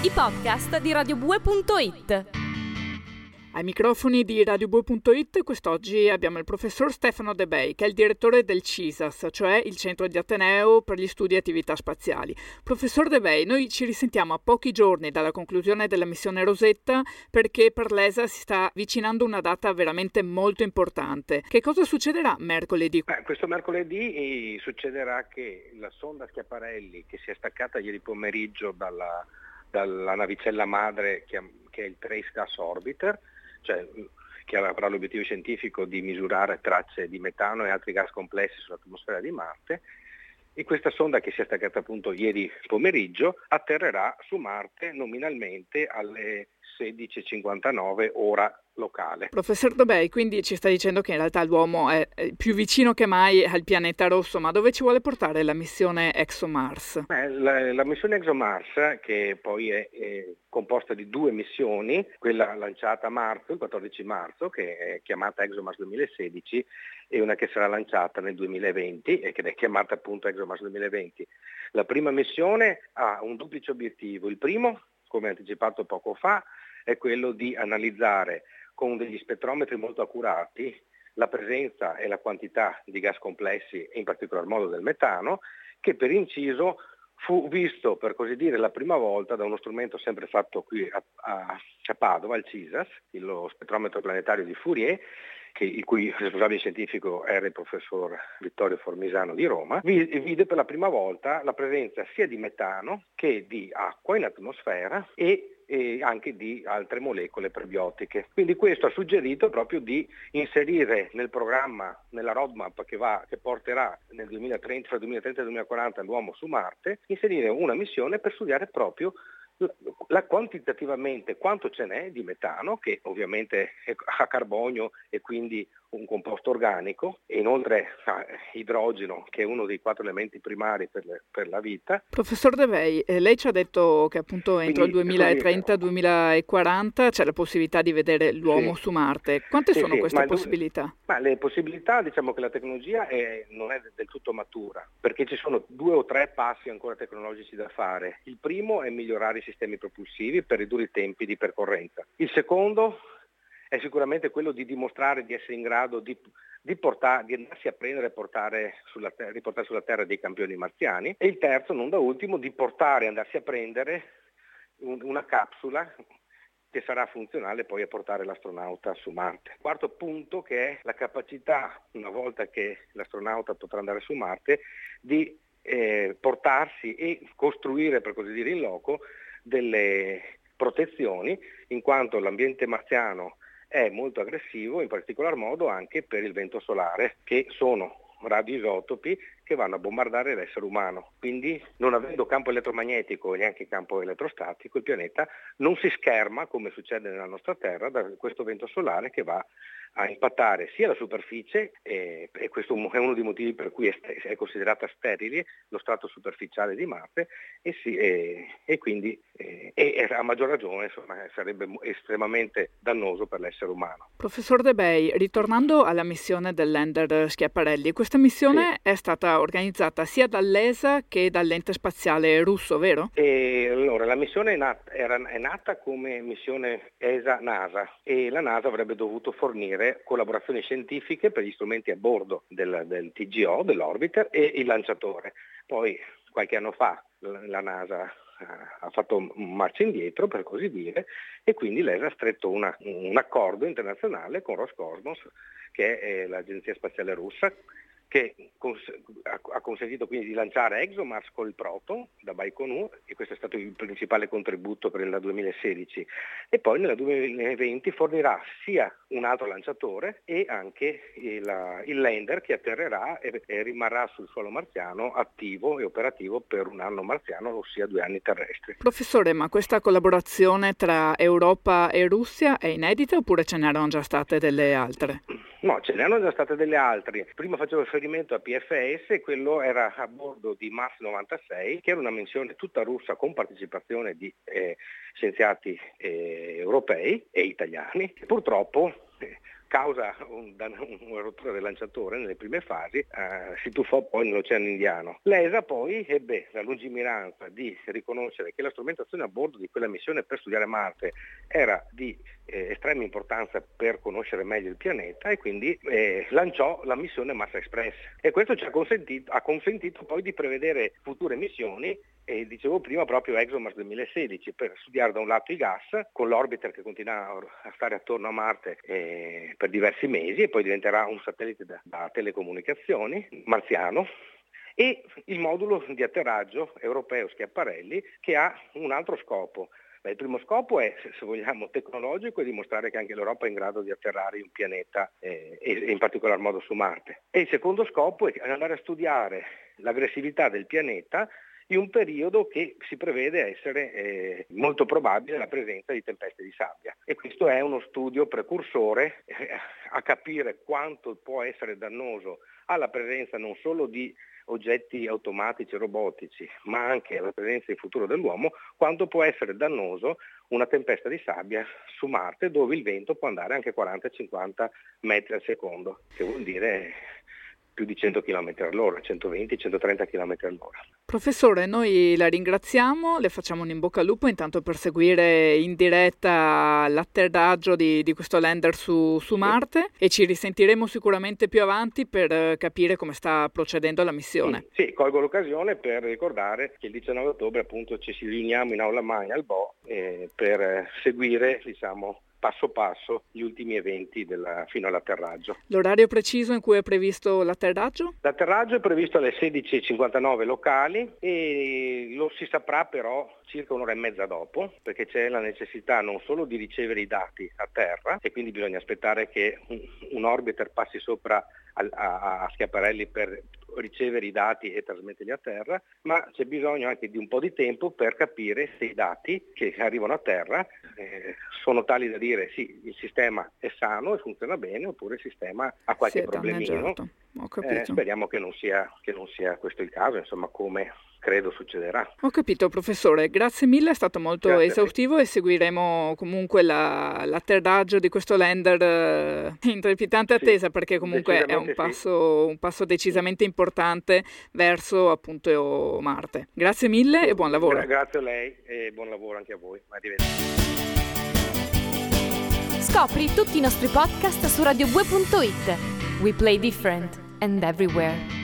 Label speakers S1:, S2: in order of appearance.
S1: I podcast di radiobue.it.
S2: Ai microfoni di radiobue.it quest'oggi abbiamo il professor Stefano De Bei, che è il direttore del CISAS, cioè il Centro di Ateneo per gli Studi e Attività Spaziali. Professor De Bei, noi ci risentiamo a pochi giorni dalla conclusione della missione Rosetta, perché per l'ESA si sta avvicinando una data veramente molto importante. Che cosa succederà mercoledì?
S3: Questo mercoledì succederà che la sonda Schiaparelli, che si è staccata ieri pomeriggio dalla navicella madre che è il Trace Gas Orbiter, cioè che avrà l'obiettivo scientifico di misurare tracce di metano e altri gas complessi sull'atmosfera di Marte, e questa sonda, che si è staccata appunto ieri pomeriggio, atterrerà su Marte nominalmente alle 16:59 ora locale.
S2: Professor De Bei, quindi ci sta dicendo che in realtà l'uomo è più vicino che mai al pianeta rosso, ma dove ci vuole portare la missione ExoMars?
S3: La missione ExoMars, che poi è composta di due missioni, quella lanciata a marzo, il 14 marzo, che è chiamata ExoMars 2016, e una che sarà lanciata nel 2020 e che è chiamata appunto ExoMars 2020. La prima missione ha un duplice obiettivo. Il primo, come anticipato poco fa, è quello di analizzare con degli spettrometri molto accurati la presenza e la quantità di gas complessi, e in particolar modo del metano, che per inciso fu visto, per così dire, la prima volta da uno strumento sempre fatto qui a Padova, al CISAS, lo spettrometro planetario di Fourier, il cui responsabile scientifico era il professor Vittorio Formisano di Roma, vide per la prima volta la presenza sia di metano che di acqua in atmosfera e anche di altre molecole prebiotiche. Quindi questo ha suggerito proprio di inserire nel programma, nella roadmap che porterà nel 2030, fra il 2030 e il 2040 l'uomo su Marte, inserire una missione per studiare proprio quantitativamente quanto ce n'è di metano, che ovviamente ha carbonio e quindi un composto organico, e inoltre ha idrogeno, che è uno dei 4 elementi primari per la vita.
S2: Professor De Bei, lei ci ha detto che appunto entro il 2030-2040 c'è la possibilità di vedere l'uomo su Marte. Quante sono queste possibilità?
S3: Le possibilità, diciamo che la tecnologia non è del tutto matura, perché ci sono 2 o 3 passi ancora tecnologici da fare. Il primo è migliorare i sistemi propulsivi per ridurre i tempi di percorrenza. Il secondo è sicuramente quello di dimostrare di essere in grado di andarsi a prendere e riportare sulla Terra dei campioni marziani. E il terzo, non da ultimo, di andarsi a prendere una capsula che sarà funzionale poi a portare l'astronauta su Marte. Quarto punto, che è la capacità, una volta che l'astronauta potrà andare su Marte, di portarsi e costruire, per così dire in loco, delle protezioni, in quanto l'ambiente marziano è molto aggressivo, in particolar modo anche per il vento solare, che sono radioisotopi che vanno a bombardare l'essere umano. Quindi, non avendo campo elettromagnetico e neanche campo elettrostatico, il pianeta non si scherma, come succede nella nostra Terra, da questo vento solare che va a impattare sia la superficie, e questo è uno dei motivi per cui è considerata sterile lo strato superficiale di Marte, e quindi a maggior ragione sarebbe estremamente dannoso per l'essere umano.
S2: Professor De Bei, ritornando alla missione del lander Schiaparelli, questa missione è stata organizzata sia dall'ESA che dall'ente spaziale russo, vero?
S3: Allora, la missione è nata come missione ESA-NASA, e la NASA avrebbe dovuto fornire collaborazioni scientifiche per gli strumenti a bordo del TGO, dell'orbiter, e il lanciatore. Poi qualche anno fa la NASA ha fatto un marcia indietro, per così dire, e quindi l'ESA ha stretto un accordo internazionale con Roscosmos, che è l'agenzia spaziale russa, che ha consentito quindi di lanciare ExoMars col Proton da Baikonur, e questo è stato il principale contributo per il 2016, e poi nel 2020 fornirà sia un altro lanciatore e anche il lander, che atterrerà e rimarrà sul suolo marziano attivo e operativo per un anno marziano, ossia 2 anni terrestri.
S2: Professore, ma questa collaborazione tra Europa e Russia è inedita oppure ce n'erano già state delle altre?
S3: No, ce ne erano già state delle altre. Prima facevo riferimento a PFS, quello era a bordo di Mars 96, che era una missione tutta russa con partecipazione di scienziati europei e italiani. Purtroppo causa una rottura del lanciatore nelle prime fasi, si tuffò poi nell'Oceano Indiano. L'ESA poi ebbe la lungimiranza di riconoscere che la strumentazione a bordo di quella missione per studiare Marte era di estrema importanza per conoscere meglio il pianeta e quindi lanciò la missione Mars Express, e questo ci ha consentito poi di prevedere future missioni. E dicevo prima proprio ExoMars 2016 per studiare da un lato i gas con l'orbiter che continua a stare attorno a Marte per diversi mesi e poi diventerà un satellite da telecomunicazioni marziano, e il modulo di atterraggio europeo Schiaparelli che ha un altro scopo. Il primo scopo è, se vogliamo, tecnologico, e dimostrare che anche l'Europa è in grado di atterrare in un pianeta e in particolar modo su Marte. E il secondo scopo è andare a studiare l'aggressività del pianeta in un periodo che si prevede essere molto probabile la presenza di tempeste di sabbia. E questo è uno studio precursore a capire quanto può essere dannoso alla presenza non solo di oggetti automatici e robotici, ma anche alla presenza in futuro dell'uomo, quanto può essere dannoso una tempesta di sabbia su Marte, dove il vento può andare anche 40-50 metri al secondo, che vuol dire più di 100 km all'ora, 120-130 km all'ora.
S2: Professore, noi la ringraziamo, le facciamo un in bocca al lupo intanto per seguire in diretta l'atterraggio di questo lander su Marte, e ci risentiremo sicuramente più avanti per capire come sta procedendo la missione.
S3: Sì, colgo l'occasione per ricordare che il 19 ottobre appunto ci si riuniamo in Aula Magna al Bo per seguire, passo passo gli ultimi eventi fino all'atterraggio.
S2: L'orario preciso in cui è previsto l'atterraggio?
S3: L'atterraggio è previsto alle 16:59 locali e lo si saprà però circa un'ora e mezza dopo, perché c'è la necessità non solo di ricevere i dati a terra, e quindi bisogna aspettare che un orbiter passi sopra a Schiaparelli per ricevere i dati e trasmetterli a terra, ma c'è bisogno anche di un po' di tempo per capire se i dati che arrivano a terra sono tali da dire sì, il sistema è sano e funziona bene, oppure il sistema ha qualche problemino.
S2: Ho capito.
S3: Speriamo che non sia questo il caso, come credo succederà.
S2: Ho capito, professore, grazie mille, è stato molto esaustivo e seguiremo comunque l'atterraggio di questo lander in trepidante attesa, perché comunque è un passo decisamente importante verso appunto Marte. Grazie mille e buon lavoro.
S3: Grazie a lei e buon lavoro anche a voi. Arrivederci.
S1: Scopri tutti i nostri podcast su radiobue.it. We play different and everywhere.